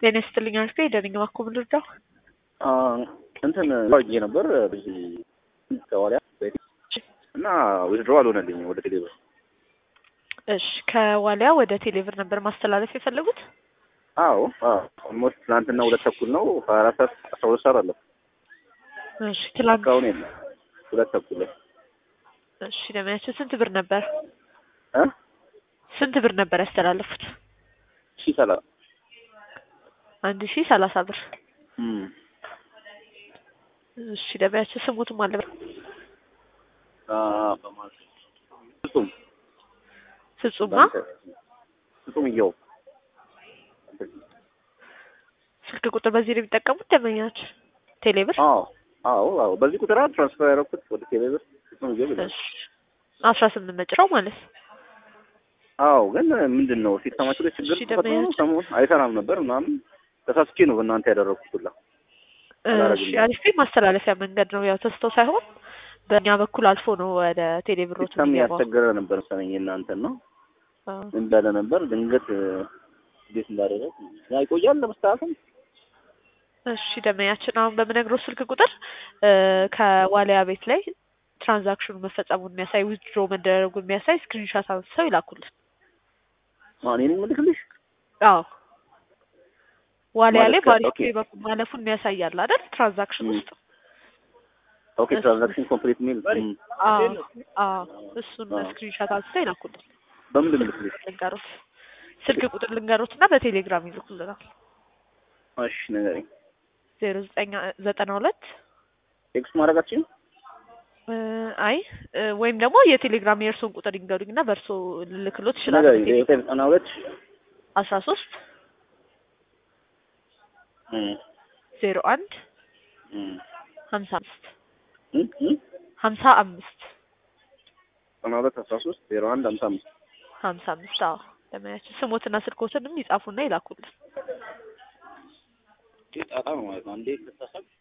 ጤና ይስጥልኝ አልኩ ደንኛ ማኮ ልርዳው እንትን ወርጄ ነበር በዚህ ከዋሊያ እና ዊዝድሮ አልሆነልኝ ወደ ቴሌብር። እሺ ከዋሊያ ወደ ቴሌብር ነበር ማስተላለፍ የፈለጉት? አዎ ኦልሞስት ትናንትና 2 ተኩል ነው 24 ሰዓት 12 ሰዓት አለ። እሺ ትላንት ካሁን የለ 2 ተኩል ላይ። እሺ ለማያቸው ስንት ብር ነበር? እ ስንት ብር ነበር ያስተላለፉት? 1030 1030 ብር። እሺ ለማያቸው ስሙት ማለት ነው። በማለት ፍጹም ይየው ስልክ ቁጥር በዚህ ነው የሚጠቀሙት ደንበኛችሁ ቴሌብር? አዎ በዚህ ቁጥር ትራንስፈር ያደረኩት ወደ ቴሌብር ፍጹም ይየው ይላል። 18 መጭራው ማለት አዎ ግን ምንድነው ሲስተማችሁ ላይ ችግር ተፈጥሮ ሰሞኑን አይሰራም ነበር ምናምን ተሳስቼ ነው በእናንተ ያደረኩት ሁላ። እሺ አሪፍ ማስተላለፊያ መንገድ ነው ያው ተስተው ሳይሆን በእኛ በኩል አልፎ ነው ወደ ቴሌብሮት ነው ያስቸገረ ነበር መሰለኝ እናንተ ነው እንዳለ ነበር ድንገት እንዴት እንዳደረገ ያይቆያል ለምሳሌ። እሺ ደመያችን አሁን በመነግሮ ስልክ ቁጥር ከዋሊያ ቤት ላይ ትራንዛክሽኑ መፈጸሙን የሚያሳይ ዊዝድሮ መደረጉን የሚያሳይ ስክሪንሾት አንስተው ይላኩልን። እኔን ምልክልሽ? አዎ ዋሊያ ላይ ባሪክ በኩል ማለፉን የሚያሳያል አይደል ትራንዛክሽን ውስጥ። ኦኬ ትራንዛክሽን ኮምፕሊት ሚል እሱን ስክሪንሾት አንስተው ይላኩልን። በምን ልልክልሽ? ልንገሩት ስልክ ቁጥር ልንገሩትና በቴሌግራም ይልኩልናል። እሺ ንገሪኝ። 0992 ቴክስት ማድረጋችን አይ ወይም ደግሞ የቴሌግራም የእርሶን ቁጥር ይንገሩኝና በእርሶ ልልክሎት ይችላል። 0992 13 01 55 55 13 01 55 55 አዎ ለማያችሁ ስሞትና ስልኮትንም ይጻፉና ይላኩልን። ጣጣ ነው ማለት ነው እንዴ ተሳሰብ